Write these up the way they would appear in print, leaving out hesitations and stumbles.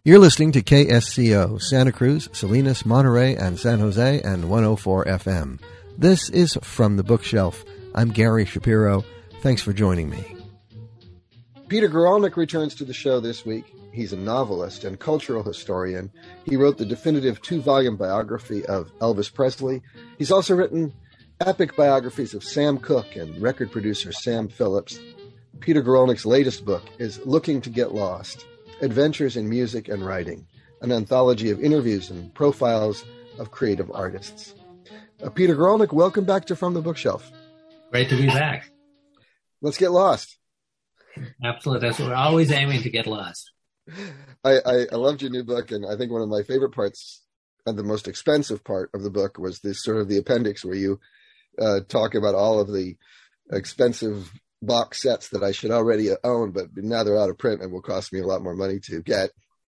You're listening to KSCO, Santa Cruz, Salinas, Monterey, and San Jose, and 104 FM. This is From the Bookshelf. I'm Gary Shapiro. Thanks for joining me. Peter Guralnick returns to the show this week. He's a novelist and cultural historian. He wrote the definitive 2-volume biography of Elvis Presley. He's also written epic biographies of Sam Cooke and record producer Sam Phillips. Peter Guralnick's latest book is Looking to Get Lost: Adventures in Music and Writing, an anthology of interviews and profiles of creative artists. Peter Guralnick, welcome back to From the Bookshelf. Great to be back. Let's get lost. Absolutely. We're always aiming to get lost. I loved your new book, and I think one of my favorite parts, and the most expensive part of the book, was this sort of the appendix where you talk about all of the expensive box sets that I should already own, but now they're out of print and will cost me a lot more money to get.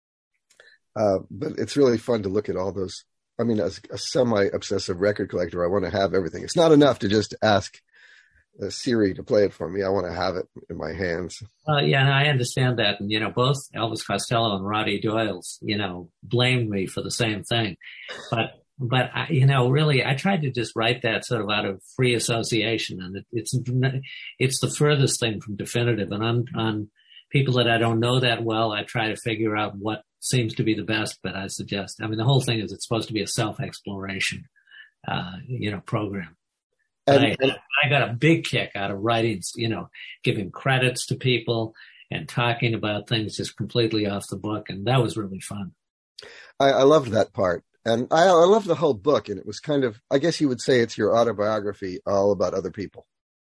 But it's really fun to look at all those. I mean, as a semi-obsessive record collector, I want to have everything. It's not enough to just ask Siri to play it for me. I want to have it in my hands. Yeah, and I understand that. And, both Elvis Costello and Roddy Doyle's, blamed me for the same thing. But I, really, I tried to just write that sort of out of free association. And it's the furthest thing from definitive. And on people that I don't know that well, I try to figure out what seems to be the best. But I suggest, the whole thing is it's supposed to be a self-exploration, program. And I got a big kick out of writing, giving credits to people and talking about things just completely off the book. And that was really fun. I loved that part. And I loved the whole book. And it was kind of, I guess you would say it's your autobiography all about other people.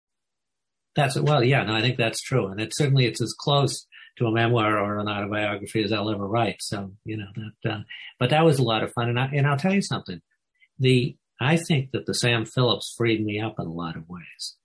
I think that's true. And it's as close to a memoir or an autobiography as I'll ever write. So, but that was a lot of fun. And I'll tell you something. I think that the Sam Phillips freed me up in a lot of ways,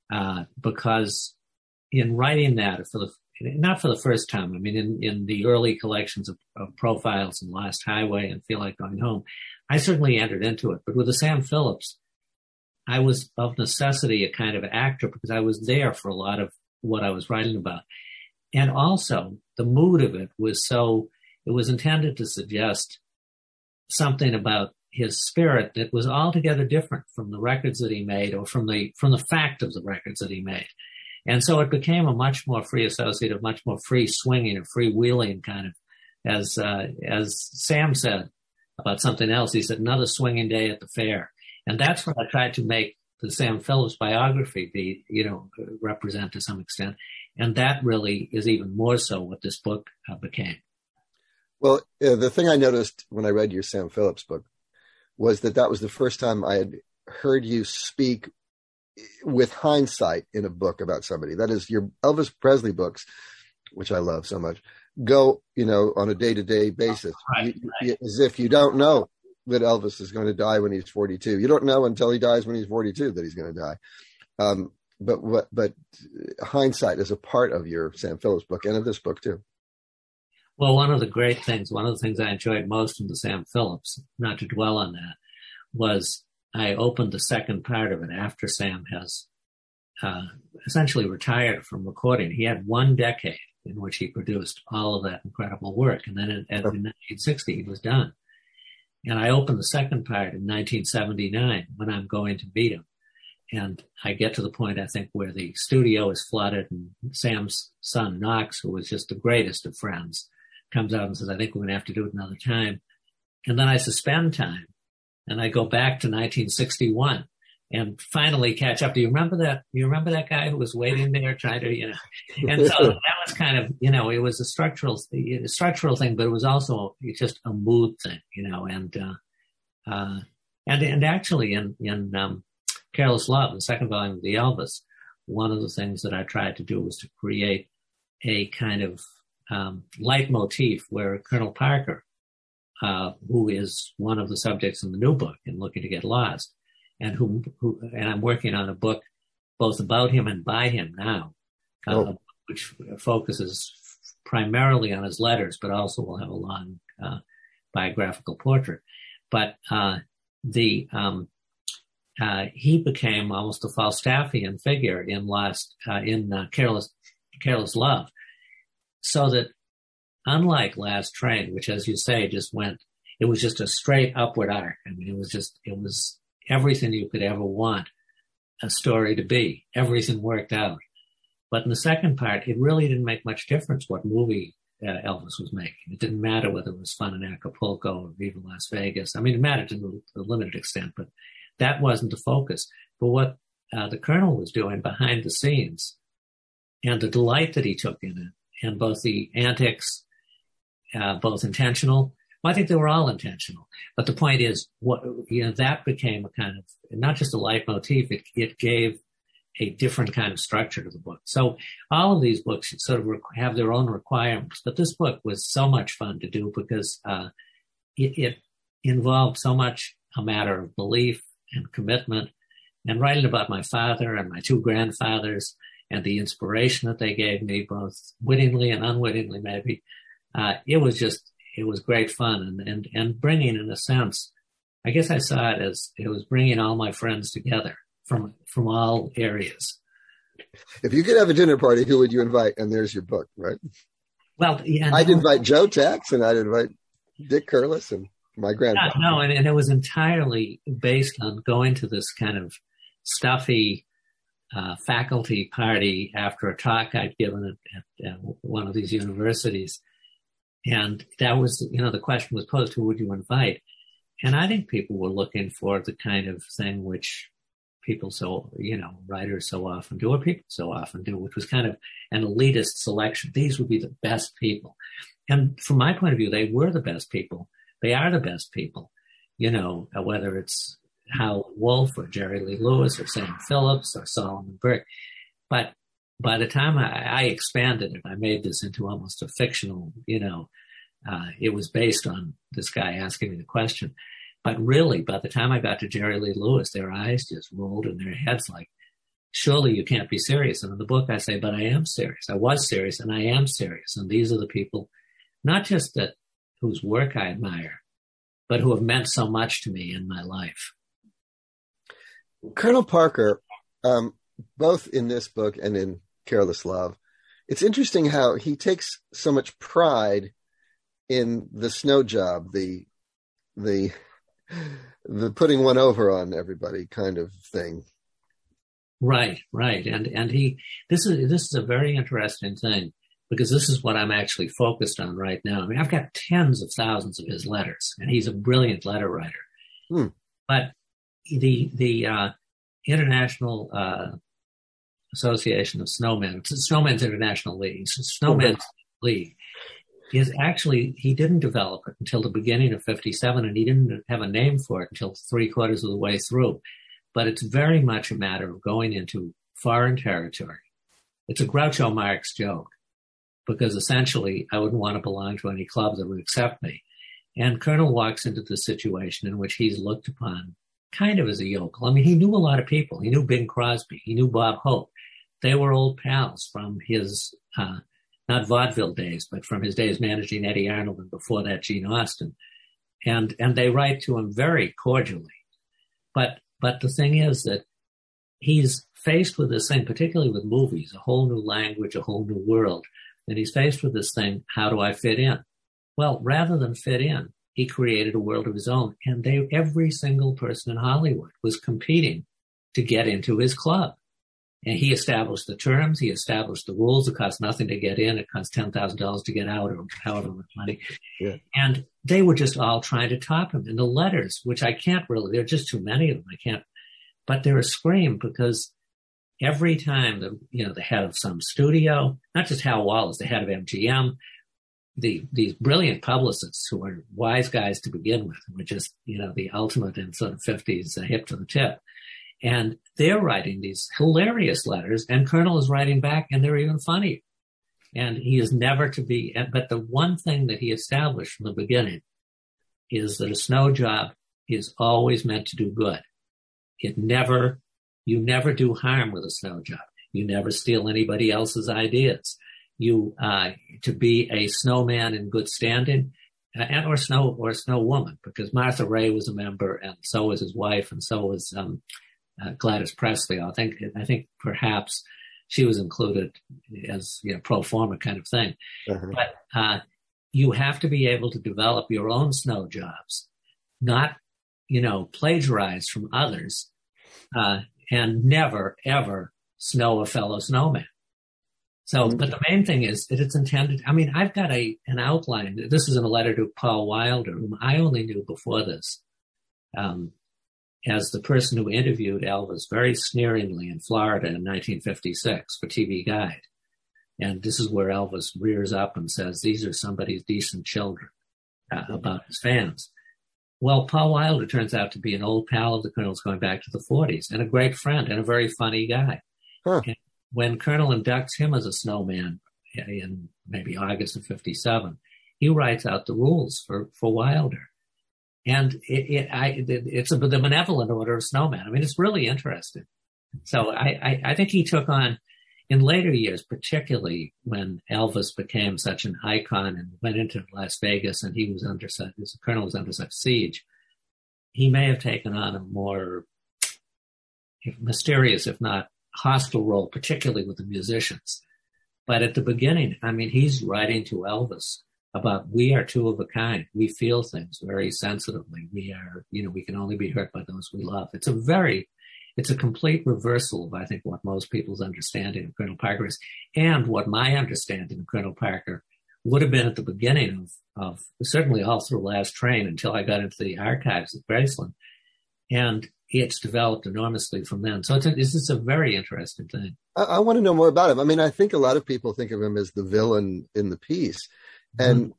because in writing that, not for the first time, in the early collections of profiles in Lost Highway and Feel Like Going Home, I certainly entered into it. But with the Sam Phillips, I was of necessity a kind of actor because I was there for a lot of what I was writing about. And also the mood of it was intended to suggest something about his spirit that was altogether different from the records that he made or from the fact of the records that he made. And so it became a much more free associative, much more free swinging or free wheeling kind of, as Sam said about something else. He said, another swinging day at the fair. And that's what I tried to make the Sam Phillips biography be, represent to some extent. And that really is even more so what this book became. Well, the thing I noticed when I read your Sam Phillips book was that was the first time I had heard you speak with hindsight in a book about somebody. That is, your Elvis Presley books, which I love so much, go, on a day-to-day basis, right. As if you don't know that Elvis is going to die when he's 42. You don't know until he dies when he's 42 that he's going to die. But hindsight is a part of your Sam Phillips book and of this book too. Well, one of the things I enjoyed most in the Sam Phillips, not to dwell on that, was I opened the second part of it after Sam has essentially retired from recording. He had 1 decade in which he produced all of that incredible work. And then in 1960, he was done. And I opened the second part in 1979 when I'm going to meet him. And I get to the point, I think, where the studio is flooded and Sam's son, Knox, who was just the greatest of friends, comes out and says, I think we're going to have to do it another time. And then I suspend time and I go back to 1961 and finally catch up. Do you remember that? You remember that guy who was waiting there trying to, and so that was kind of, it was a structural thing, but it was also just a mood thing, and actually in Careless Love, the second volume of the Elvis, one of the things that I tried to do was to create a kind of leitmotif where Colonel Parker, who is one of the subjects in the new book in Looking to Get Lost, and and I'm working on a book both about him and by him now, which focuses primarily on his letters, but also will have a long biographical portrait. But he became almost a Falstaffian figure in Careless Love, so that unlike Last Train, which, as you say, it was just a straight upward arc. I mean, it was everything you could ever want a story to be. Everything worked out. But in the second part, it really didn't make much difference what movie Elvis was making. It didn't matter whether it was Fun in Acapulco or Viva Las Vegas. I mean, it mattered to a limited extent, but that wasn't the focus. But what the Colonel was doing behind the scenes and the delight that he took in it, and both the antics, both intentional. Well, I think they were all intentional. But the point is, that became a kind of, not just a leitmotif, it gave a different kind of structure to the book. So all of these books sort of have their own requirements. But this book was so much fun to do because it involved so much a matter of belief and commitment, and writing about my father and my two grandfathers and the inspiration that they gave me, both wittingly and unwittingly maybe. It was great fun and bringing, in a sense, I guess I saw it as it was bringing all my friends together from all areas. If you could have a dinner party, who would you invite? And there's your book, right? Well, yeah, I'd invite Joe Tex, and I'd invite Dick Curlis and my grandfather. And it was entirely based on going to this kind of stuffy faculty party after a talk I'd given at one of these universities. And that was, the question was posed, who would you invite? And I think people were looking for the kind of thing which people writers so often do, or people so often do, which was kind of an elitist selection. These would be the best people. And from my point of view, they were the best people. They are the best people, whether it's Howlin' Wolf or Jerry Lee Lewis or Sam Phillips or Solomon Burke. But by the time I expanded it, I made this into almost a fictional, it was based on this guy asking me the question. But really, by the time I got to Jerry Lee Lewis, their eyes just rolled in their heads like, surely you can't be serious. And in the book, I say, but I am serious. I was serious, and I am serious. And these are the people, not just whose work I admire, but who have meant so much to me in my life. Colonel Parker, both in this book and in Careless Love, it's interesting how he takes so much pride in the snow job, the putting one over on everybody kind of thing. Right. And this is a very interesting thing, because this is what I'm actually focused on right now. I mean, I've got tens of thousands of his letters, and he's a brilliant letter writer. But the International Association of Snowmen, it's Snowmen's International League, Snowmen's League, is actually, he didn't develop it until the beginning of 57, and he didn't have a name for it until 3/4 of the way through. But it's very much a matter of going into foreign territory. It's a Groucho Marx joke, because essentially I wouldn't want to belong to any club that would accept me. And Colonel walks into the situation in which he's looked upon kind of as a yokel. I mean, he knew a lot of people. He knew Bing Crosby. He knew Bob Hope. They were old pals from his, not vaudeville days, but from his days managing Eddie Arnold, and before that, Gene Austin. And they write to him very cordially. But the thing is that he's faced with this thing, particularly with movies, a whole new language, a whole new world. And he's faced with this thing, how do I fit in? Well, rather than fit in, he created a world of his own. And every single person in Hollywood was competing to get into his club. And he established the terms, he established the rules. It costs nothing to get in. It costs $10,000 to get out, or however much money. Yeah. And they were just all trying to top him. And the letters, which I can't really, there are just too many of them. I can't, but they're a scream, because every time the head of some studio, not just Hal Wallace, the head of MGM, these brilliant publicists who are wise guys to begin with, were just, the ultimate in sort of 50s, hip to the tip. And they're writing these hilarious letters, and Colonel is writing back, and they're even funny. And he is never to be, but the one thing that he established from the beginning is that a snow job is always meant to do good. You never do harm with a snow job. You never steal anybody else's ideas. To be a snowman in good standing, or snow woman, because Martha Ray was a member, and so was his wife, and so was Gladys Presley. I think perhaps she was included as pro forma kind of thing. Uh-huh. But you have to be able to develop your own snow jobs, not, plagiarize from others, and never, ever snow a fellow snowman. So, but the main thing is that it's intended. I mean, I've got an outline. This is in a letter to Paul Wilder, whom I only knew before this, as the person who interviewed Elvis very sneeringly in Florida in 1956 for TV Guide. And this is where Elvis rears up and says, these are somebody's decent children, about his fans. Well, Paul Wilder turns out to be an old pal of the Colonel's going back to the 40s, and a great friend and a very funny guy. Huh. And when Colonel inducts him as a snowman in maybe August of 57, he writes out the rules for Wilder. And it's the benevolent order of snowman. I mean, it's really interesting. So I think he took on, in later years, particularly when Elvis became such an icon and went into Las Vegas and he was the Colonel was under such siege, he may have taken on a more mysterious, if not hostile role, particularly with the musicians. But at the beginning, I mean, he's writing to Elvis about, we are two of a kind. We feel things very sensitively. We are, we can only be hurt by those we love. It's a complete reversal of, I think, what most people's understanding of Colonel Parker is, and what my understanding of Colonel Parker would have been at the beginning of certainly all through Last Train until I got into the archives at Graceland. And it's developed enormously from then. So it's a very interesting thing. I want to know more about him. I mean, I think a lot of people think of him as the villain in the piece. And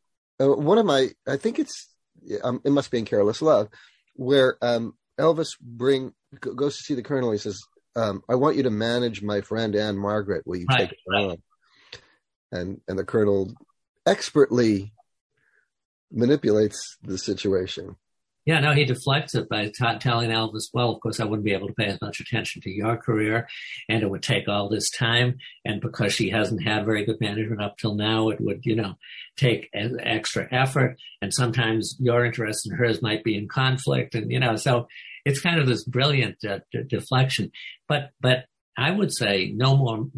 I think it must be in Careless Love, where Elvis goes to see the Colonel. He says, I want you to manage my friend Anne Margaret. Will you take it on? And the Colonel expertly manipulates the situation. Yeah, no, he deflects it by telling Elvis, well, of course, I wouldn't be able to pay as much attention to your career, and it would take all this time. And because she hasn't had very good management up till now, it would, take an extra effort. And sometimes your interest and hers might be in conflict. And, so it's kind of this brilliant deflection. But I would say no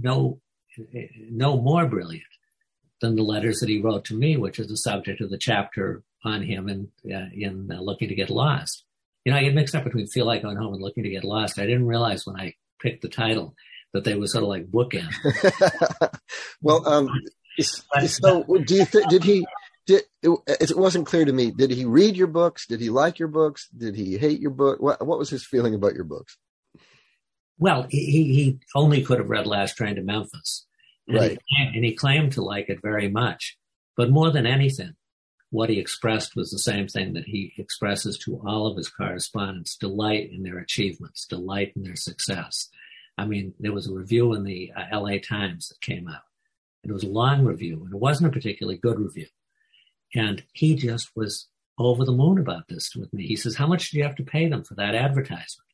more brilliant than the letters that he wrote to me, which is the subject of the chapter on him in Looking to Get Lost. I get mixed up between Feel Like Going Home and Looking to Get Lost. I didn't realize when I picked the title that they were sort of like bookends. Well, so do you think, it wasn't clear to me, did he read your books? Did he like your books? Did he hate your book? What was his feeling about your books? Well, he only could have read Last Train to Memphis. Right. And he claimed to like it very much. But more than anything, what he expressed was the same thing that he expresses to all of his correspondents: delight in their achievements, delight in their success. I mean, there was a review in the LA Times that came out. It was a long review, and it wasn't a particularly good review. And he just was over the moon about this with me. He says, how much do you have to pay them for that advertisement?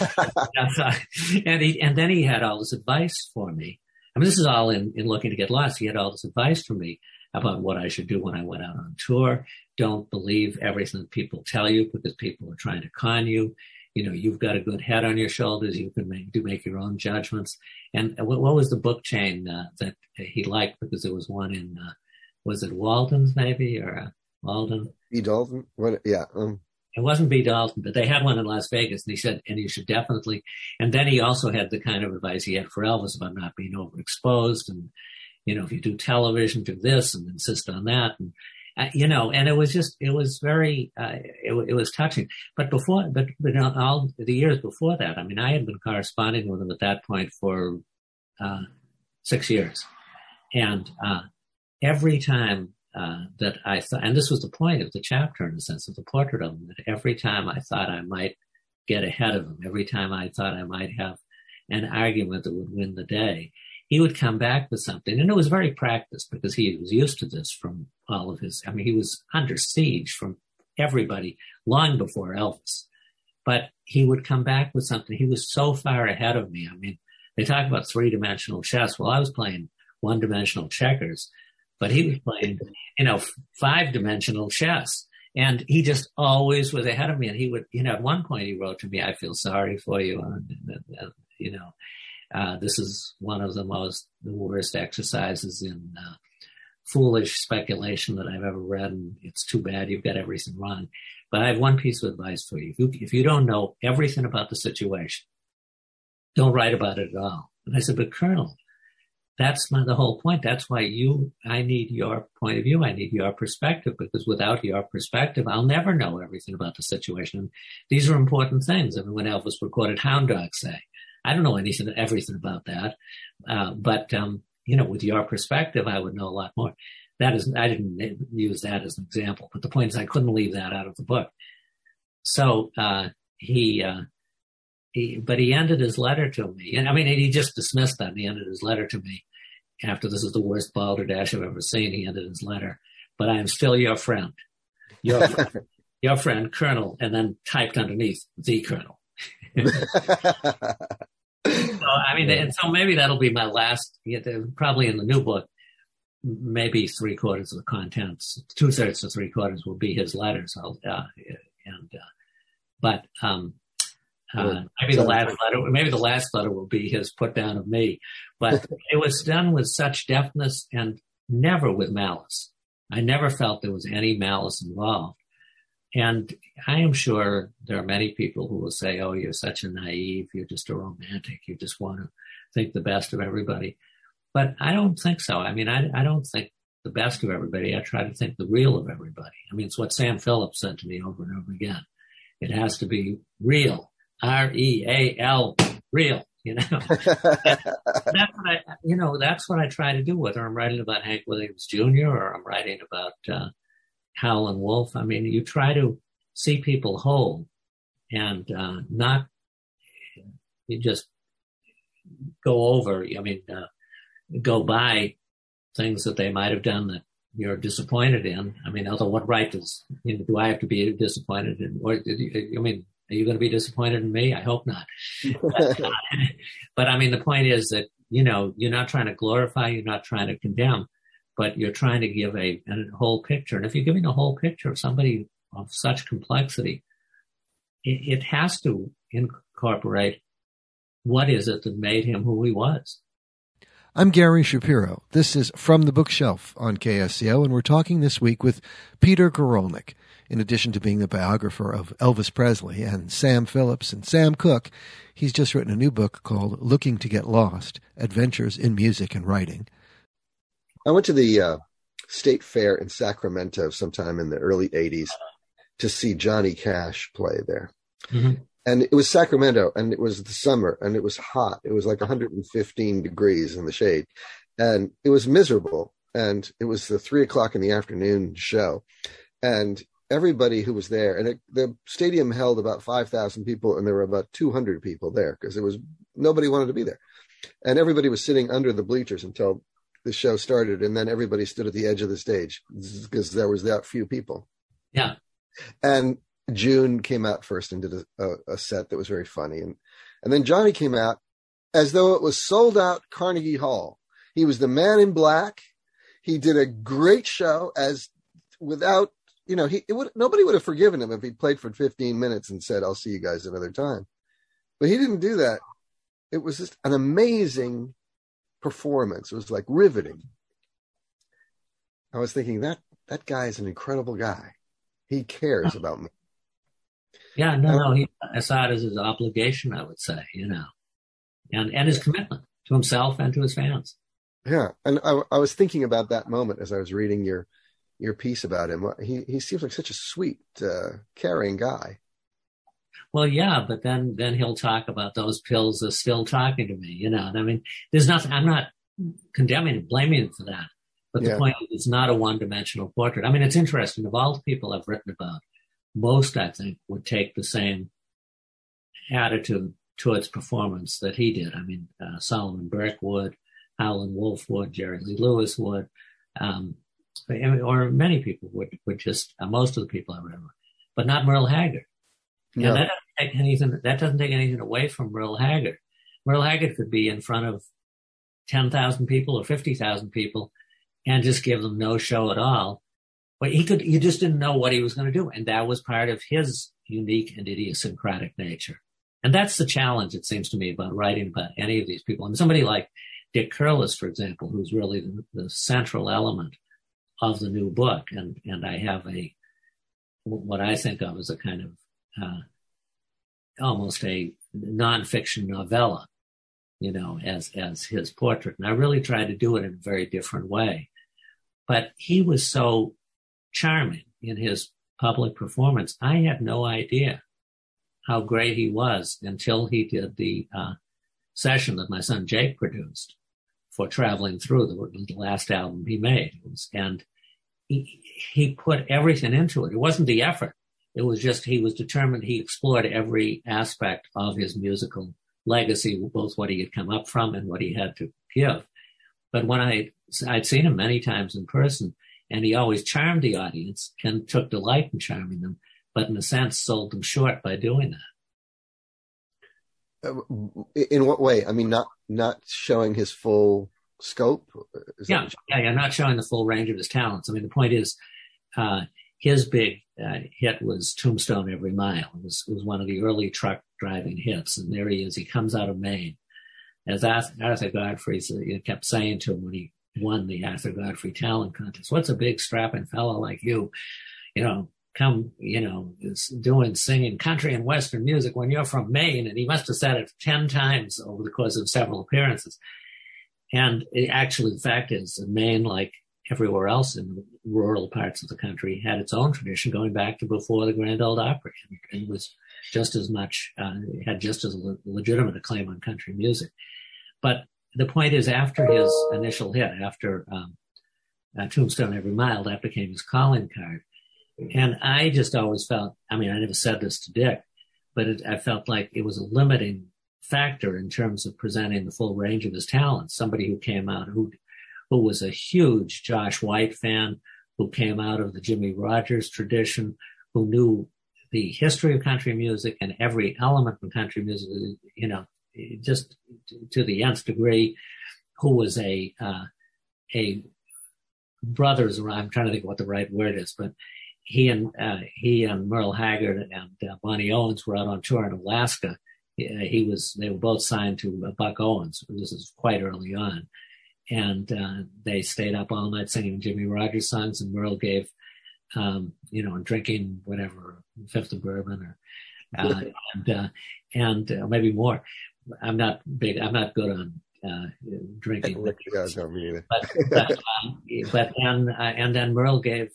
and then he had all this advice for me. I mean, this is all in Looking to Get Lost. He had all this advice for me about what I should do when I went out on tour. Don't believe everything that people tell you, because people are trying to con you. You've got a good head on your shoulders. You can make your own judgments. And what was the book chain that he liked? Because there was one in, was it Walden's maybe, or Walden? B. Dalton? What? Yeah. It wasn't B. Dalton, but they had one in Las Vegas, and he said, and you should definitely. And then he also had the kind of advice he had for Elvis about not being overexposed, and if you do television, do this and insist on that, and and it was very, it was touching. But all the years before that, I mean, I had been corresponding with him at that point for 6 years, and every time that I thought, and this was the point of the chapter in the sense of the portrait of him, that every time I thought I might get ahead of him, every time I thought I might have an argument that would win the day, he would come back with something. And it was very practiced, because he was used to this from all of his, I mean, he was under siege from everybody long before Elvis. But he would come back with something. He was so far ahead of me. I mean, they talk about three-dimensional chess. Well, I was playing one-dimensional checkers, but he was playing, five-dimensional chess. And he just always was ahead of me. And he would, at one point he wrote to me, I feel sorry for you. This is one of the worst exercises in foolish speculation that I've ever read, and it's too bad you've got everything wrong. But I have one piece of advice for you. If you don't know everything about the situation, don't write about it at all. And I said, but Colonel, that's not the whole point. That's why I need your point of view. I need your perspective, because without your perspective, I'll never know everything about the situation. And these are important things. I mean, when Elvis recorded Hound Dog Say, I don't know everything about that. But with your perspective, I would know a lot more. I didn't use that as an example, but the point is I couldn't leave that out of the book. So, he ended his letter to me. And I mean, he just dismissed that, and he ended his letter to me after "This is the worst balderdash I've ever seen." He ended his letter, "But I am still your friend, your friend, Colonel," and then typed underneath, "The Colonel." So, I mean, and so maybe that'll be my last, probably in the new book, maybe 3/4 of the contents, 2/3 to 3/4 will be his letters. Maybe the last letter will be his put down of me, but it was done with such deftness and never with malice. I never felt there was any malice involved. And I am sure there are many people who will say, "Oh, you're such a naive. You're just a romantic. You just want to think the best of everybody." But I don't think so. I mean, I don't think the best of everybody. I try to think the real of everybody. I mean, it's what Sam Phillips said to me over and over again. It has to be real. REAL, real, that's what I try to do, whether I'm writing about Hank Williams Jr. or I'm writing about, Howlin' Wolf. I mean, you try to see people whole and, you just go by things that they might have done that you're disappointed in. I mean, although what right do I have to be disappointed in? Are you going to be disappointed in me? I hope not. But I mean, the point is that, you're not trying to glorify, you're not trying to condemn, but you're trying to give a whole picture. And if you're giving a whole picture of somebody of such complexity, it has to incorporate what is it that made him who he was. I'm Gary Shapiro. This is From the Bookshelf on KSCO, and we're talking this week with Peter Guralnick. In addition to being the biographer of Elvis Presley and Sam Phillips and Sam Cooke, he's just written a new book called Looking to Get Lost, Adventures in Music and Writing. I went to the State Fair in Sacramento sometime in the early 80s to see Johnny Cash play there. Mm-hmm. And it was Sacramento, and it was the summer, and it was hot. It was like 115 degrees in the shade, and it was miserable. And it was the 3:00 in the afternoon show, and everybody who was there, and the stadium held about 5,000 people, and there were about 200 people there because nobody wanted to be there, and everybody was sitting under the bleachers until the show started, and then everybody stood at the edge of the stage because there was that few people. Yeah, and June came out first and did a set that was very funny. And then Johnny came out as though it was sold out Carnegie Hall. He was the man in black. He did a great show nobody would have forgiven him if he played for 15 minutes and said, "I'll see you guys another time." But he didn't do that. It was just an amazing performance. It was like riveting. I was thinking that guy is an incredible guy. He cares about me. Yeah, no, I saw it as his obligation, I would say, and his commitment to himself and to his fans. Yeah, and I was thinking about that moment as I was reading your piece about him. He seems like such a sweet, caring guy. Well, yeah, but then he'll talk about those pills are still talking to me, I mean, there's nothing, I'm not condemning and blaming him for that. But the point is, it's not a one-dimensional portrait. I mean, it's interesting. Of all the people I've written about, most, I think, would take the same attitude towards performance that he did. I mean, Solomon Burke would, Howlin' Wolf would, Jerry Lee Lewis would, or many people would just, most of the people I read, but not Merle Haggard. No. And that doesn't take anything away from Merle Haggard. Merle Haggard could be in front of 10,000 people or 50,000 people and just give them no show at all. But you just didn't know what he was going to do. And that was part of his unique and idiosyncratic nature. And that's the challenge, it seems to me, about writing about any of these people. And somebody like Dick Curless, for example, who's really the central element the new book, and I have what I think of as a kind of almost a nonfiction novella, as his portrait. And I really tried to do it in a very different way. But he was so charming in his public performance. I had no idea how great he was until he did the session that my son Jake produced for Traveling Through, the last album he made. And he put everything into it. It wasn't the effort. It was just he was determined. He explored every aspect of his musical legacy, both what he had come up from and what he had to give. But when I'd seen him many times in person, and he always charmed the audience and took delight in charming them, but in a sense sold them short by doing that. In what way? I mean, not showing his full scope? Yeah, not showing the full range of his talents. I mean, the point is, his big hit was Tombstone Every Mile. It was one of the early truck driving hits, and there he is. He comes out of Maine. As Arthur Godfrey kept saying to him when he won the Arthur Godfrey Talent Contest, "What's a big strapping fellow like you, come, singing country and Western music when you're from Maine?" And he must have said it 10 times over the course of several appearances. And actually, the fact is, Maine, like everywhere else in the rural parts of the country, had its own tradition going back to before the Grand Ole Opry, and was just as much, had just as legitimate a claim on country music. But the point is, after his initial hit, after Tombstone Every Mile, that became his calling card. And I just always felt, I never said this to Dick, but I felt like it was a limiting factor in terms of presenting the full range of his talents. Somebody who came out, who was a huge Josh White fan, who came out of the Jimmy Rogers tradition, who knew the history of country music and every element of country music, just to the nth degree, who was a brothers, I'm trying to think what the right word is, but he and Merle Haggard and Bonnie Owens were out on tour in Alaska. They were both signed to Buck Owens. This is quite early on. And they stayed up all night singing Jimmy Rogers songs, and Merle gave, and drinking whatever, fifth of bourbon and maybe more. I'm not good on drinking. But then Merle gave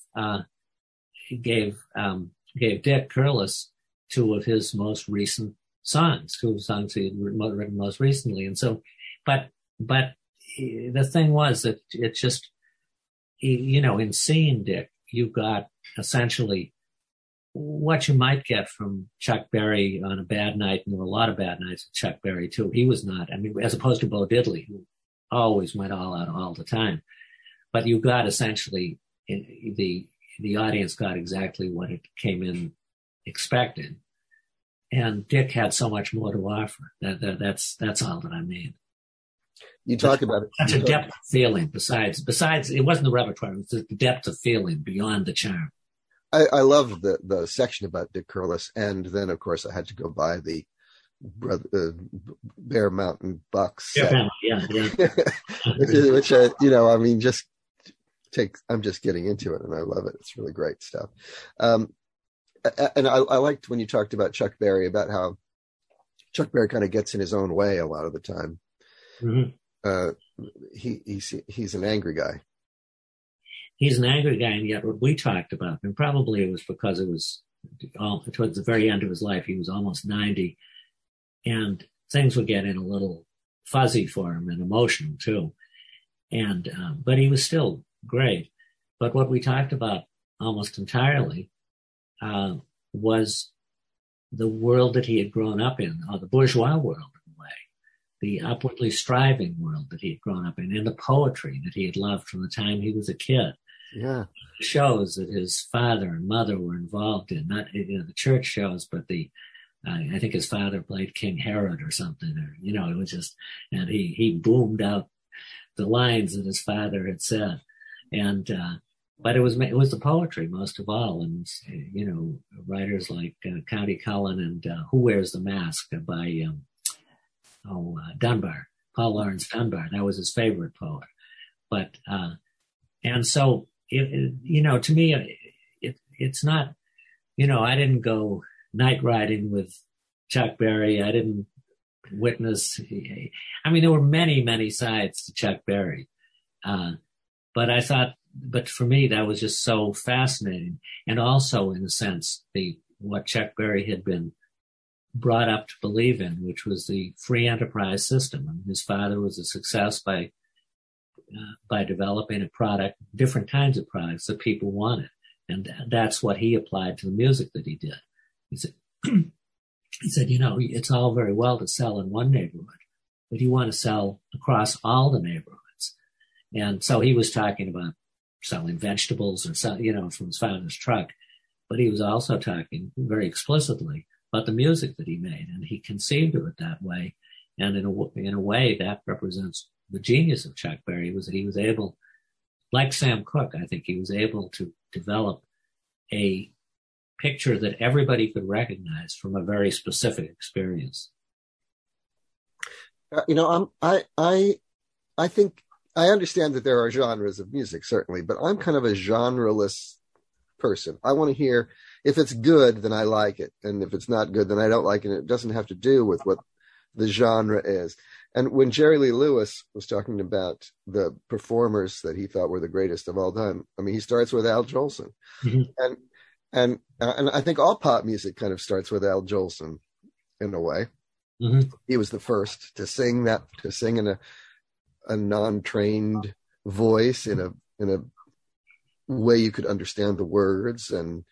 Dick Curless 2 of his most recent songs, 2 songs he had written most recently. And so, but the thing was that it just, in seeing Dick, you got essentially what you might get from Chuck Berry on a bad night, and there were a lot of bad nights with Chuck Berry too. He was not, as opposed to Bo Diddley, who always went all out all the time. But you got essentially, the audience got exactly what it came in expected. And Dick had so much more to offer. That's all that I mean. You talk about it. Such a depth of feeling. Besides, it wasn't the repertoire; it was the depth of feeling beyond the charm. I love the section about Dick Curless, and then of course I had to go by the Bear Mountain Bucks, yeah. which I'm just getting into it, and I love it. It's really great stuff. And I liked when you talked about Chuck Berry, about how Chuck Berry kind of gets in his own way a lot of the time. Mm-hmm. He's an angry guy. He's an angry guy, and yet what we talked about, and probably it was because it was towards the very end of his life, he was almost 90, and things were getting a little fuzzy for him and emotional too. And but he was still great. But what we talked about almost entirely was the world that he had grown up in, or the bourgeois world in a way, the upwardly striving world that he had grown up in, and the poetry that he had loved from the time he was a kid. Yeah, shows that his father and mother were involved in, not the church shows, but I think his father played King Herod or something, or it was just, and he boomed out the lines that his father had said, and but it was the poetry most of all, and writers like County Cullen and Who Wears the Mask by Dunbar, Paul Laurence Dunbar. That was his favorite poet, but and so to me, it's not, I didn't go night riding with Chuck Berry. I didn't witness. I mean, there were many, many sides to Chuck Berry. But for me, that was just so fascinating. And also, in a sense, what Chuck Berry had been brought up to believe in, which was the free enterprise system. And his father was a success by developing a product, different kinds of products that people wanted. And that's what he applied to the music that he did. He said, it's all very well to sell in one neighborhood, but you want to sell across all the neighborhoods. And so he was talking about selling vegetables or from his father's truck, but he was also talking very explicitly about the music that he made, and he conceived of it that way. And in a way, that represents the genius of Chuck Berry, was that he was able, like Sam Cooke, I think he was able to develop a picture that everybody could recognize from a very specific experience. I think I understand that there are genres of music, certainly, but I'm kind of a genreless person. I want to hear, if it's good, then I like it. And if it's not good, then I don't like it. And it doesn't have to do with what the genre is. And when Jerry Lee Lewis was talking about the performers that he thought were the greatest of all time, I mean, he starts with Al Jolson. Mm-hmm. And I think all pop music kind of starts with Al Jolson in a way. Mm-hmm. He was the first to sing in a non-trained voice in a way you could understand the words, and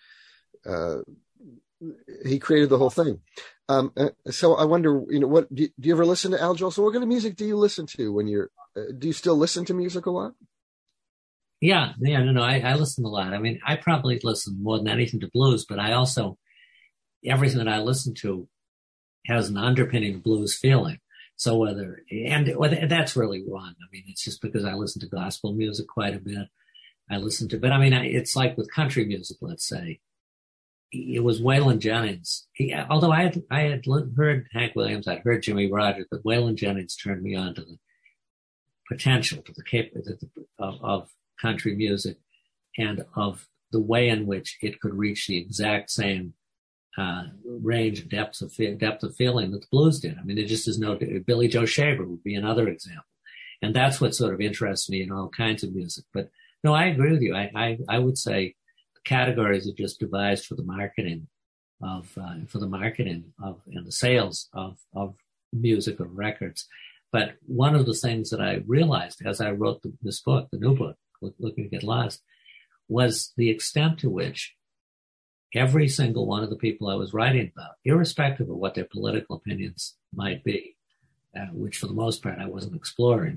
he created the whole thing. So I wonder, what do you ever listen to Al Jolson? What kind of music do you listen to when you're? Do you still listen to music a lot? Yeah, no, I listen a lot. I mean, I probably listen more than anything to blues, but I also, everything that I listen to has an underpinning blues feeling. So that's really wrong. I mean, it's just because I listen to gospel music quite a bit. But I mean, it's like with country music, let's say. It was Waylon Jennings. Although I had heard Hank Williams, I'd heard Jimmy Rogers, but Waylon Jennings turned me on to the potential, to the capability of country music, and of the way in which it could reach the exact same range of depth of feeling that the blues did. I mean, there just is no. Billy Joe Shaver would be another example, and that's what sort of interests me in all kinds of music. But no, I agree with you. I would say the categories are just devised for the marketing of and the sales of music, of records. But one of the things that I realized as I wrote this book, the new book, Looking to Get Lost, was the extent to which every single one of the people I was writing about, irrespective of what their political opinions might be, which for the most part I wasn't exploring,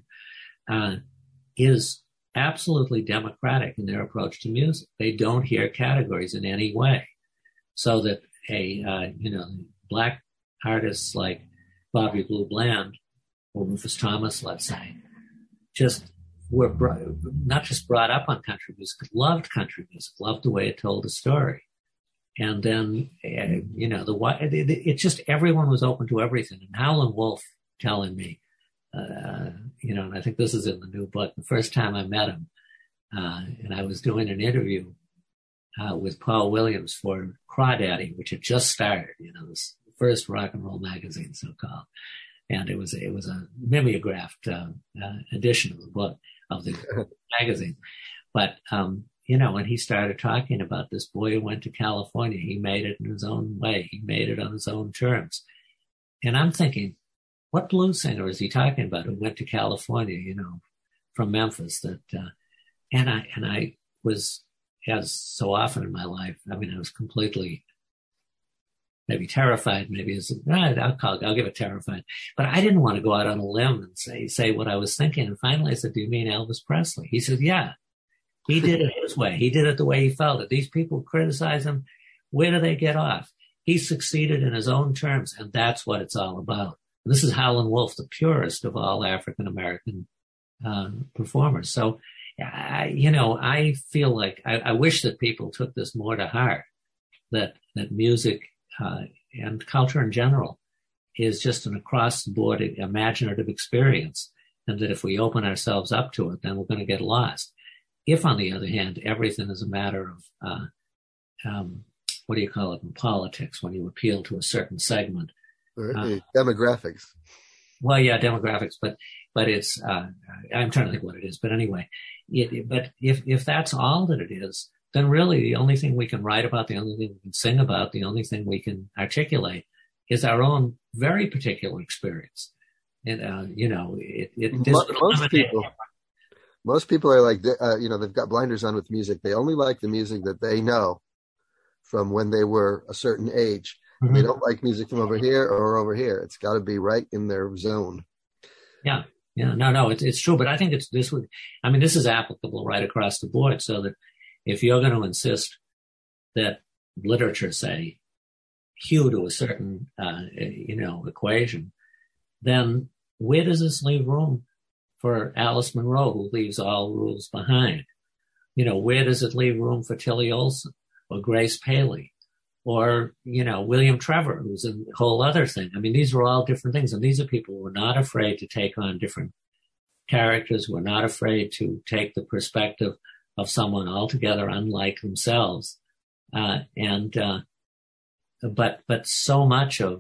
is absolutely democratic in their approach to music. They don't hear categories in any way. So that black artists like Bobby Blue Bland or Rufus Thomas, let's say, just were not just brought up on country music, but loved country music, loved the way it told a story. And then, it just, everyone was open to everything. And Howlin' Wolf telling me, and I think this is in the new book, the first time I met him, and I was doing an interview with Paul Williams for Crawdaddy, which had just started, this first rock and roll magazine, so-called. And it was a mimeographed edition of the book, of the magazine. But, when he started talking about this boy who went to California, he made it in his own way. He made it on his own terms. And I'm thinking, what blues singer is he talking about who went to California, from Memphis? And I was, as so often in my life, I mean, I was completely maybe terrified, I'll give it terrified. But I didn't want to go out on a limb and say what I was thinking. And finally I said, do you mean Elvis Presley? He said, yeah. He did it his way. He did it the way he felt it. These people criticize him. Where do they get off? He succeeded in his own terms, and that's what it's all about. And this is Howlin' Wolf, the purest of all African-American performers. So, I feel like I wish that people took this more to heart, that music and culture in general is just an across-the-board imaginative experience, and that if we open ourselves up to it, then we're going to get lost. If, on the other hand, everything is a matter of, what do you call it in politics, when you appeal to a certain segment? Demographics. Well, yeah, demographics, but it's, I'm trying to think what it is. But anyway, but if that's all that it is, then really the only thing we can write about, the only thing we can sing about, the only thing we can articulate is our own very particular experience. And, most people are like, they've got blinders on with music. They only like the music that they know from when they were a certain age. Mm-hmm. They don't like music from over here or over here. It's got to be right in their zone. Yeah. No, it's true. But I think this is applicable right across the board. So that if you're going to insist that literature, say, hew to a certain, equation, then where does this leave room for Alice Munro, who leaves all rules behind? Where does it leave room for Tilly Olsen or Grace Paley or, William Trevor, who's a whole other thing? I mean, these are all different things. And these are people who are not afraid to take on different characters, who are not afraid to take the perspective of someone altogether unlike themselves. But so much of,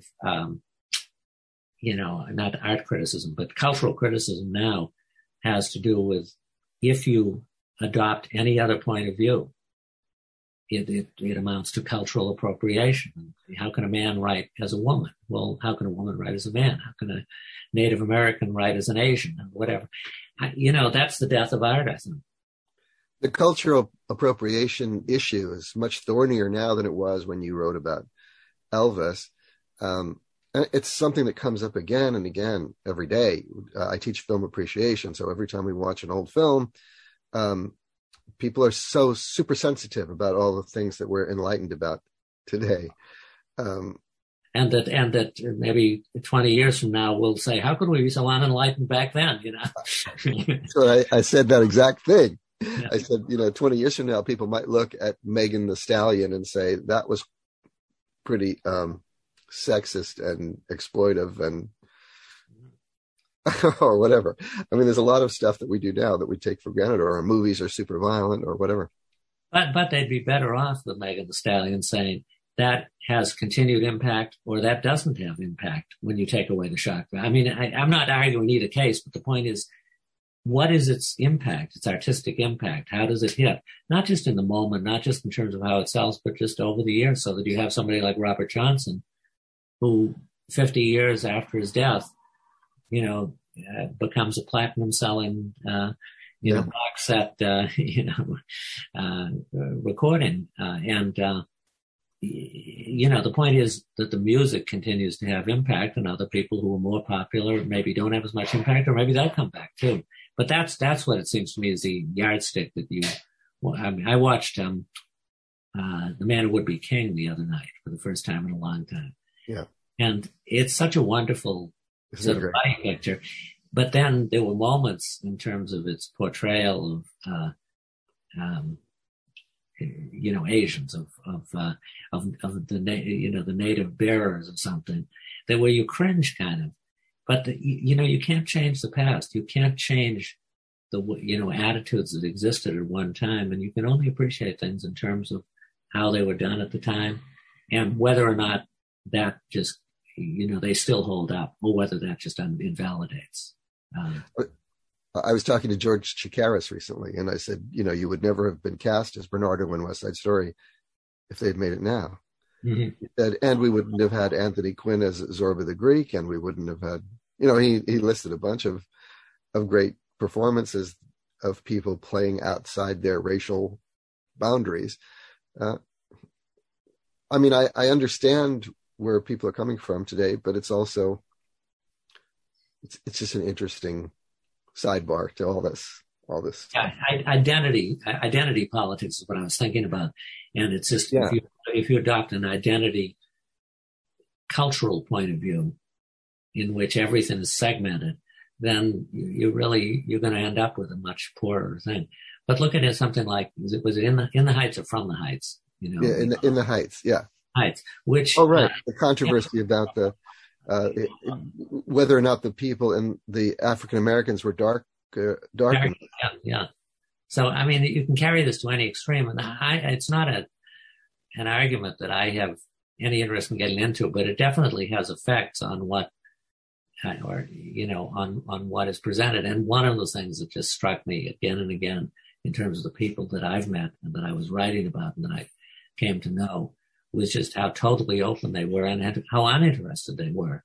not art criticism, but cultural criticism now has to do with if you adopt any other point of view, it amounts to cultural appropriation. How can a man write as a woman? Well, how can a woman write as a man? How can a Native American write as an Asian? Whatever. That's the death of art, I think. The cultural appropriation issue is much thornier now than it was when you wrote about Elvis. It's something that comes up again and again every day. I teach film appreciation, so every time we watch an old film, people are so super sensitive about all the things that we're enlightened about today. And that maybe 20 years from now, we'll say, how could we be so unenlightened back then? So I said that exact thing. Yeah. I said, 20 years from now, people might look at Megan Thee Stallion and say that was pretty sexist and exploitive and or whatever. I mean, there's a lot of stuff that we do now that we take for granted, or our movies are super violent or whatever. But they'd be better off with Megan Thee Stallion saying that has continued impact or that doesn't have impact when you take away the shock value. I mean, I'm not arguing either case, but the point is, what is its impact, its artistic impact? How does it hit? Not just in the moment, not just in terms of how it sells, but just over the years, so that you have somebody like Robert Johnson, who 50 years after his death, becomes a platinum selling, box set, recording. The point is that the music continues to have impact, and other people who are more popular maybe don't have as much impact, or maybe they'll come back too. But that's what it seems to me is the yardstick that I watched, The Man Who Would Be King the other night for the first time in a long time. Yeah. And it's such a wonderful sort of body picture. But then there were moments in terms of its portrayal of, Asians, of the native bearers or something, that where you cringe kind of. But you can't change the past. You can't change the attitudes that existed at one time, and you can only appreciate things in terms of how they were done at the time, and whether or not that just they still hold up, or whether that just invalidates. I was talking to George Chakiris recently, and I said, you would never have been cast as Bernardo in West Side Story if they'd made it now. Mm-hmm. He said, and we wouldn't have had Anthony Quinn as Zorba the Greek, and we wouldn't have had, he listed a bunch of great performances of people playing outside their racial boundaries. I understand where people are coming from today, but it's also, it's just an interesting sidebar to all this. Yeah, identity politics is what I was thinking about. And it's just, if you adopt an identity cultural point of view in which everything is segmented, then you're going to end up with a much poorer thing. But look at something like, was it in the Heights or From the Heights? In the Heights. Yeah. Heights, which the controversy about the whether or not the people in the African Americans were dark. Yeah. So, I mean, you can carry this to any extreme. And it's not an argument that I have any interest in getting into, but it definitely has effects on what, or, on what is presented. And one of the things that just struck me again and again in terms of the people that I've met and that I was writing about and that I came to know was just how totally open they were and how uninterested they were.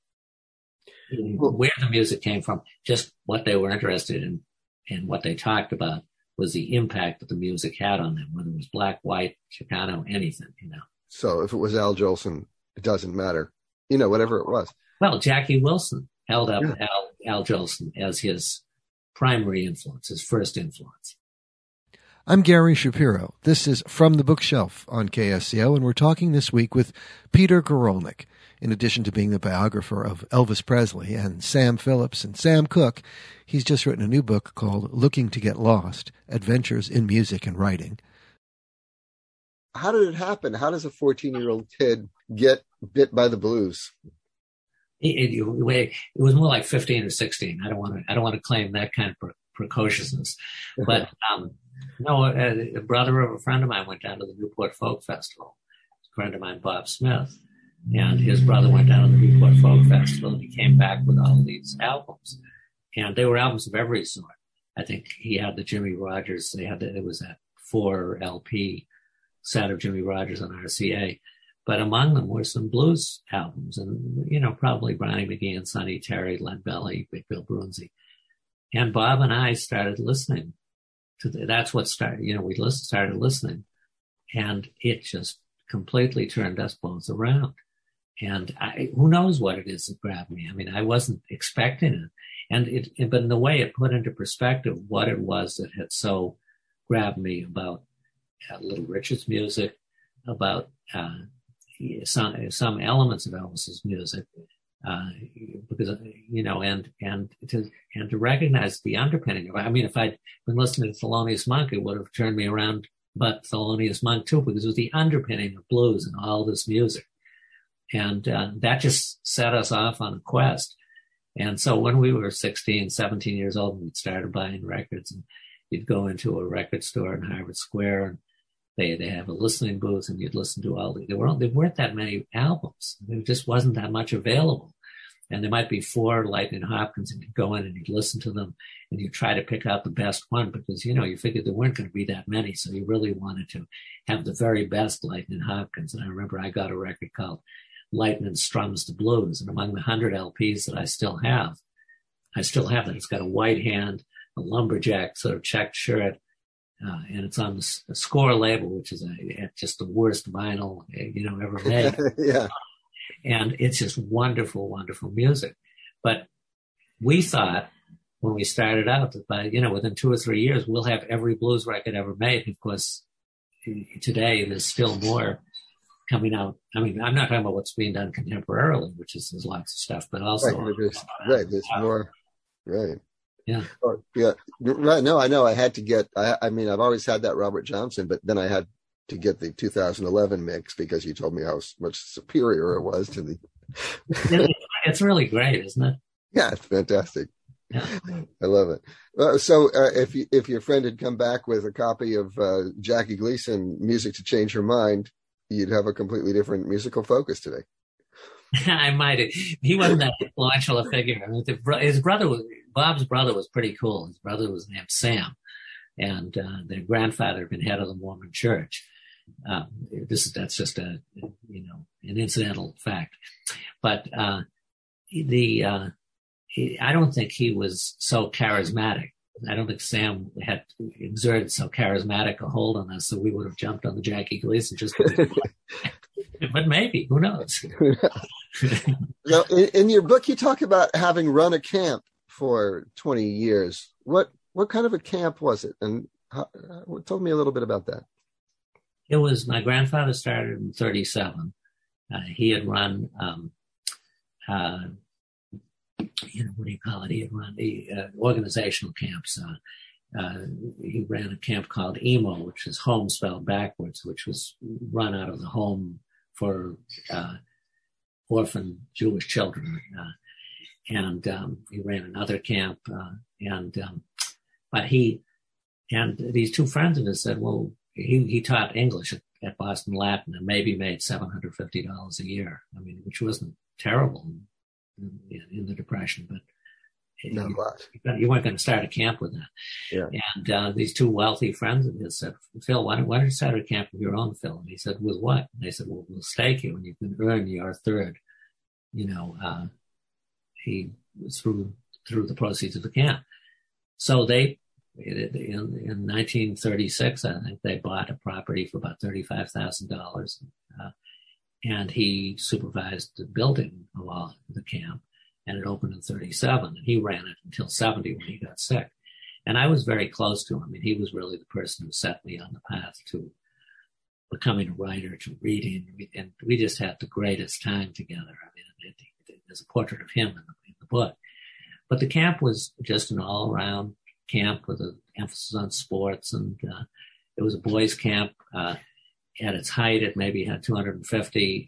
Where the music came from, just what they were interested in and what they talked about was the impact that the music had on them, whether it was black, white, Chicano, anything, So if it was Al Jolson, it doesn't matter, whatever it was. Well, Jackie Wilson held up Al Jolson as his primary influence, his first influence. I'm Gary Shapiro. This is From the Bookshelf on KSCO, and we're talking this week with Peter Guralnick. In addition to being the biographer of Elvis Presley and Sam Phillips and Sam Cooke, he's just written a new book called Looking to Get Lost, Adventures in Music and Writing. How did it happen? How does a 14-year-old kid get bit by the blues? It was more like 15 or 16. I don't want to claim that kind of precociousness, but no, a brother of a friend of mine went down to the Newport Folk Festival. A friend of mine, Bob Smith, and his brother went down to the Newport Folk Festival, and he came back with all these albums, and they were albums of every sort. I think he had the Jimmy Rogers. It was that 4 LP set of Jimmy Rogers on RCA. But among them were some blues albums and, probably Brownie McGhee and Sonny Terry, Lead Belly, Big Bill Broonzy. And Bob and I started listening to that's what started, we started listening, and it just completely turned us both around. And who knows what it is that grabbed me. I mean, I wasn't expecting it. And but in the way it put into perspective what it was that had so grabbed me about Little Richard's music, about some elements of Elvis's music, because and to recognize the underpinning of it. I mean, if I'd been listening to Thelonious Monk, it would have turned me around, but Thelonious Monk too, because it was the underpinning of blues and all this music, and that just set us off on a quest. And so when we were 16, 17 years old, we'd started buying records, and you'd go into a record store in Harvard Square, and they have a listening booth, and you'd listen to there weren't that many albums. There just wasn't that much available. And there might be 4 Lightning Hopkins, and you'd go in and you'd listen to them, and you'd try to pick out the best one because, you figured there weren't going to be that many. So you really wanted to have the very best Lightning Hopkins. And I remember I got a record called Lightning Strums the Blues. And among the 100 LPs that I still have that. It's got a white hand, a lumberjack sort of checked shirt, and it's on the Score label, which is just the worst vinyl, ever made. Yeah. And it's just wonderful, wonderful music. But we thought when we started out that by, within 2 or 3 years, we'll have every blues record ever made. Of course, today there's still more coming out. I mean, I'm not talking about what's being done contemporarily, there's lots of stuff, but also. There's more. Right. Yeah. Oh, yeah. Right. No, I know. I had to get, I've always had that Robert Johnson, but then I had to get the 2011 mix because you told me how much superior it was to the. It's really great, isn't it? Yeah, it's fantastic. Yeah. I love it. So if your friend had come back with a copy of Jackie Gleason, Music to Change Your Mind, you'd have a completely different musical focus today. I might have. He wasn't that influential a figure. I mean, Bob's brother was pretty cool. His brother was named Sam, and their grandfather had been head of the Mormon Church. That's just an incidental fact. But I don't think he was so charismatic. I don't think Sam had exerted so charismatic a hold on us, so we would have jumped on the Jackie Gleason just because. But maybe, who knows? Now, in your book, you talk about having run a camp for 20 years. What kind of a camp was it? And tell me a little bit about that. It was, my grandfather started in 1937. He had run, what do you call it? He had run the organizational camps. He ran a camp called EMO, which is home spelled backwards, which was run out of the home for orphan Jewish children. And he ran another camp. But he And these two friends of his said, well, he taught English at Boston Latin and maybe made $750 a year. I mean, which wasn't terrible in the Depression, but not a lot. You weren't going to start a camp with that. Yeah. And these two wealthy friends of his said, Phil, why don't you start a camp of your own, Phil? And he said, with what? And they said, well, we'll stake you and you can earn your third, he through the proceeds of the camp. So in 1936, I think they bought a property for about $35,000. And he supervised the building of the camp. And it opened in 37, and he ran it until 70 when he got sick. And I was very close to him. I mean, he was really the person who set me on the path to becoming a writer, to reading, and we just had the greatest time together. I mean, there's a portrait of him in the book. But the camp was just an all-around camp with an emphasis on sports, and it was a boys' camp. At its height, it maybe had 250,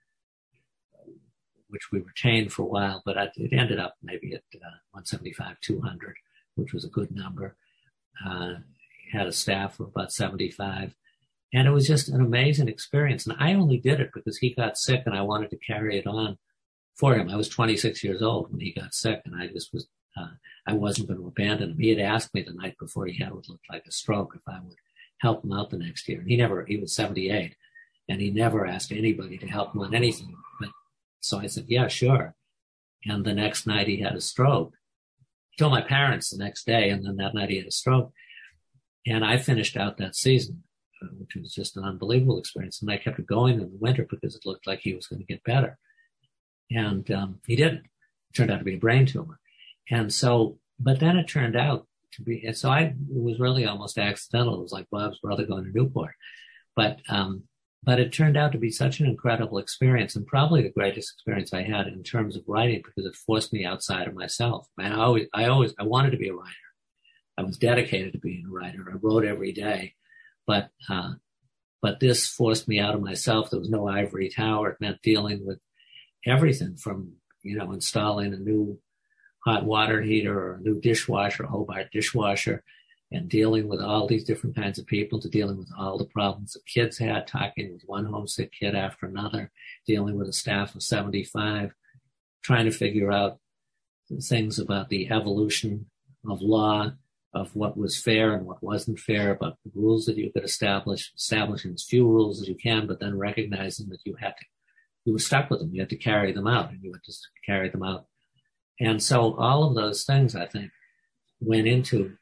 which we retained for a while, but it ended up maybe at 175, 200, which was a good number. Had a staff of about 75. And it was just an amazing experience. And I only did it because he got sick and I wanted to carry it on for him. I was 26 years old when he got sick, and I just was, I wasn't going to abandon him. He had asked me the night before he had what looked like a stroke if I would help him out the next year. And he was 78, and he never asked anybody to help him on anything. So I said, yeah, sure. And the next night he had a stroke. He told my parents the next day, and then that night he had a stroke. And I finished out that season, which was just an unbelievable experience. And I kept it going in the winter because it looked like he was going to get better. And he didn't. It turned out to be a brain tumor. And so, but then it turned out to be, and so it was really almost accidental. It was like Bob's brother going to Newport. But it turned out to be such an incredible experience, and probably the greatest experience I had in terms of writing, because it forced me outside of myself. Man, I wanted to be a writer. I was dedicated to being a writer. I wrote every day, but this forced me out of myself. There was no ivory tower. It meant dealing with everything from, installing a new hot water heater or a new dishwasher, a Hobart dishwasher, and dealing with all these different kinds of people, to dealing with all the problems the kids had, talking with one homesick kid after another, dealing with a staff of 75, trying to figure out things about the evolution of law, of what was fair and what wasn't fair, about the rules that you could establishing as few rules as you can, but then recognizing that you were stuck with them. You had to carry them out, and you had to carry them out. And so all of those things, I think, went into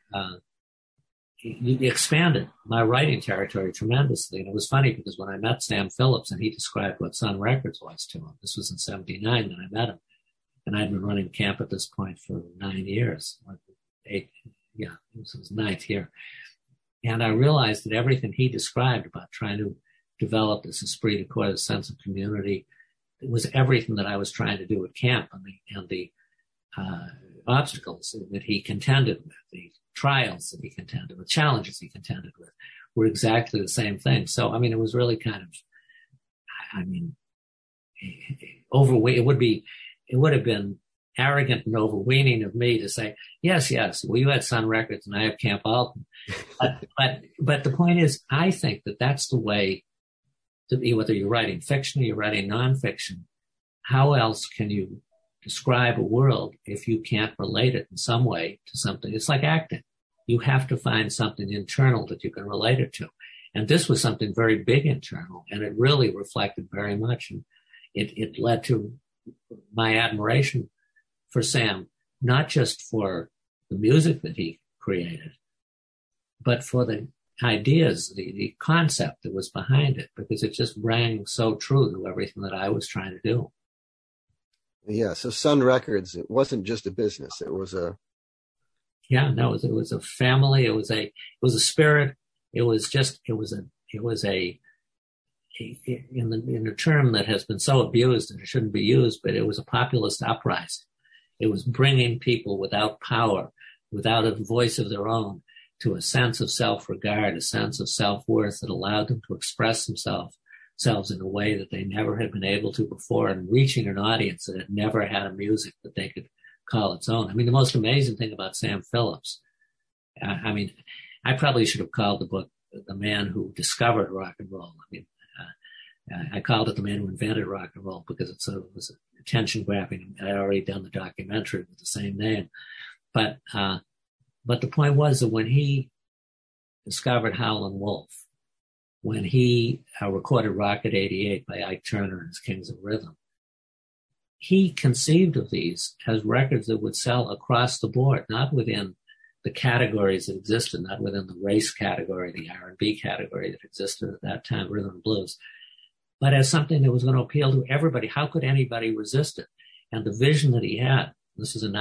you expanded my writing territory tremendously. And it was funny because when I met Sam Phillips and he described what Sun Records was to him, this was in 79 when I met him. And I'd been running camp at this point for 9 years, 8, yeah, this was 9th year. And I realized that everything he described about trying to develop this esprit de corps, this sense of community, it was everything that I was trying to do at camp, and the obstacles that he contended with, the trials that he contended with, challenges he contended with, were exactly the same thing. So, I mean, it was really kind of, it would have been arrogant and overweening of me to say, yes, well, you had Sun Records and I have Camp Alton. But the point is, I think that that's the way to be, whether you're writing fiction or you're writing nonfiction. How else can you describe a world if you can't relate it in some way to something? It's like acting. You have to find something internal that you can relate it to. And this was something very big internal, and it really reflected very much. And it led to my admiration for Sam, not just for the music that he created, but for the ideas, the concept that was behind it, because it just rang so true to everything that I was trying to do. Yeah. So Sun Records, it wasn't just a business. It was a. Yeah, no, it was a family. It was a spirit. It was in a term that has been so abused and it shouldn't be used, but it was a populist uprising. It was bringing people without power, without a voice of their own, to a sense of self-regard, a sense of self-worth that allowed them to express themselves in a way that they never had been able to before, and reaching an audience that had never had a music that they could call its own. I mean, the most amazing thing about Sam Phillips, I probably should have called the book "The Man Who Discovered Rock and Roll." I mean, I called it "The Man Who Invented Rock and Roll" because it was attention grabbing. I'd already done the documentary with the same name, but the point was that when he discovered Howlin' Wolf, when he recorded Rocket 88 by Ike Turner and his Kings of Rhythm, he conceived of these as records that would sell across the board, not within the categories that existed, not within the race category, the R&B category that existed at that time, rhythm and blues, but as something that was going to appeal to everybody. How could anybody resist it? And the vision that he had, this is in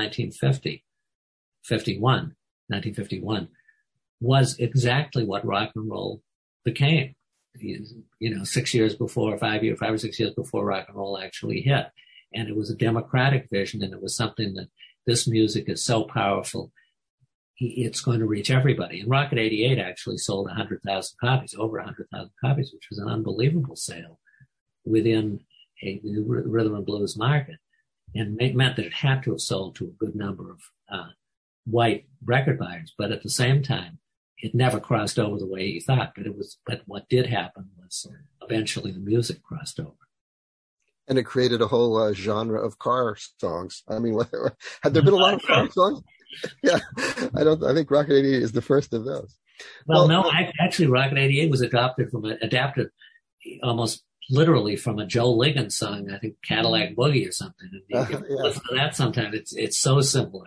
1951, was exactly what rock and roll became. 6 years before, 5 or 6 years before rock and roll actually hit. And it was a democratic vision, and it was something that this music is so powerful, it's going to reach everybody. And Rocket 88 actually sold 100,000 copies, over 100,000 copies, which was an unbelievable sale within a rhythm and blues market. And it meant that it had to have sold to a good number of white record buyers. But at the same time, it never crossed over the way he thought. But what did happen was eventually the music crossed over. And it created a whole genre of car songs. I mean, had there been a lot of car songs? Yeah, I think Rocket 88 is the first of those. Well, no, actually Rocket 88 was adapted almost literally from a Joe Ligon song, I think Cadillac Boogie or something. And you can listen to that sometimes. It's so similar,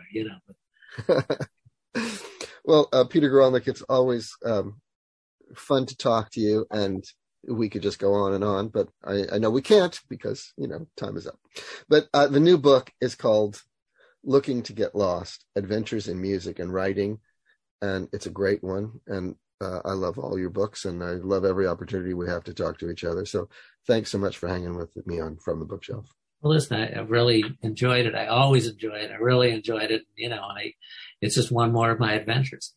Well, Peter Guralnick, it's always fun to talk to you, and we could just go on, but I know we can't because, time is up. But the new book is called Looking to Get Lost, Adventures in Music and Writing, and it's a great one. And I love all your books, and I love every opportunity we have to talk to each other. So thanks so much for hanging with me on From the Bookshelf. Well, listen, I really enjoyed it. I always enjoy it. I really enjoyed it. It's just one more of my adventures.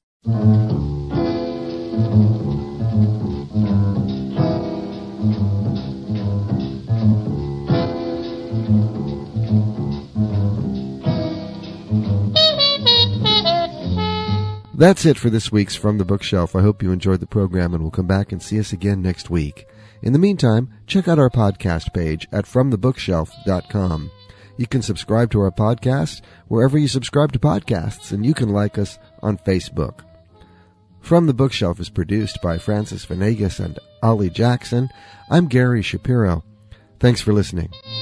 That's it for this week's From the Bookshelf. I hope you enjoyed the program and will come back and see us again next week. In the meantime, check out our podcast page at FromTheBookshelf.com. You can subscribe to our podcast wherever you subscribe to podcasts, and you can like us on Facebook. From the Bookshelf is produced by Francis Venegas and Ollie Jackson. I'm Gary Shapiro. Thanks for listening.